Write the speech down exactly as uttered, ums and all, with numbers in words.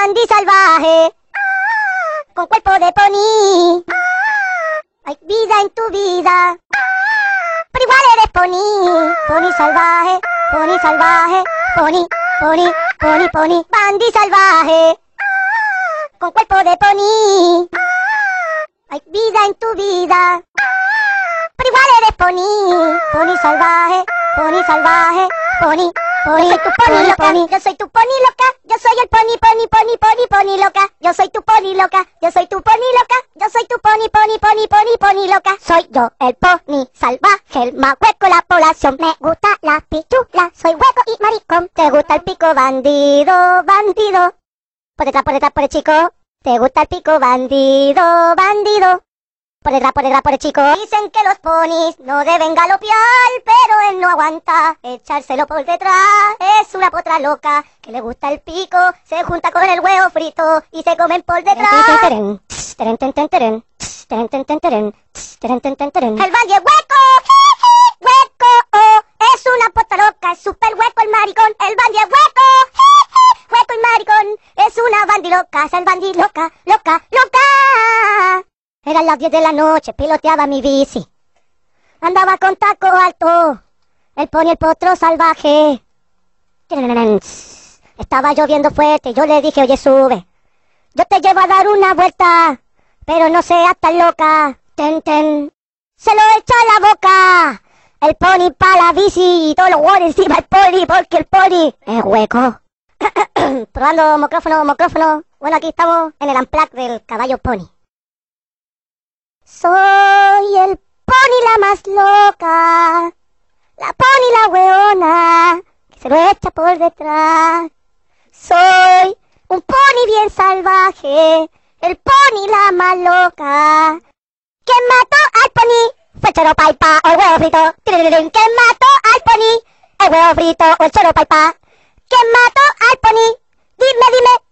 Bandy salvaje, con cuerpo de pony. Hay vida en tu vida, pero igual eres pony. Pony salvaje, pony salvaje, pony, pony, pony, pony. Bandy salvaje, con cuerpo de pony. Hay vida en tu vida, pero igual eres pony. Pony salvaje, pony salvaje, pony, pony, yo soy tu pony loca, yo soy tu pony loca, yo soy el pony, pony, pony, pony, pony loca, yo soy tu pony loca, yo soy tu pony loca, yo soy tu pony, pony, pony, pony, pony loca. Soy yo el pony salvaje, el más hueco de la población. Me gusta la pichula, soy hueco y maricón. ¿Te gusta el pico bandido, bandido? Por detrás, por detrás, por el chico. ¿Te gusta el pico bandido, bandido? Por detrás, por detrás, por el chico. Dicen que los ponis no deben galopear, pero él no aguanta echárselo por detrás. Es una potra loca que le gusta el pico, se junta con el huevo frito y se comen por detrás. El bandy es hueco, hueco, oh, es una potra loca, es súper hueco el maricón. El bandy es hueco, hueco y maricón, es una bandy loca, es el bandy loca, loca, loca. Eran las diez de la noche, piloteaba mi bici. Andaba con taco alto, el pony el potro salvaje. Estaba lloviendo fuerte, yo le dije, oye, sube. Yo te llevo a dar una vuelta, pero no seas tan loca. Ten, ten. Se lo echó a la boca, el pony pa' la bici y todo lo guarda encima el pony, porque el pony es hueco. Probando micrófono, micrófono. Bueno, aquí estamos en el unplug del caballo pony. Soy el pony la más loca, la pony la weona, que se lo echa por detrás. Soy un pony bien salvaje, el pony la más loca. ¿Quién mató al pony? Fue el choro paipa o el huevo frito. ¿Quién mató al pony? El huevo frito o el choro paipa. ¿Quién mató al pony? Dime, dime.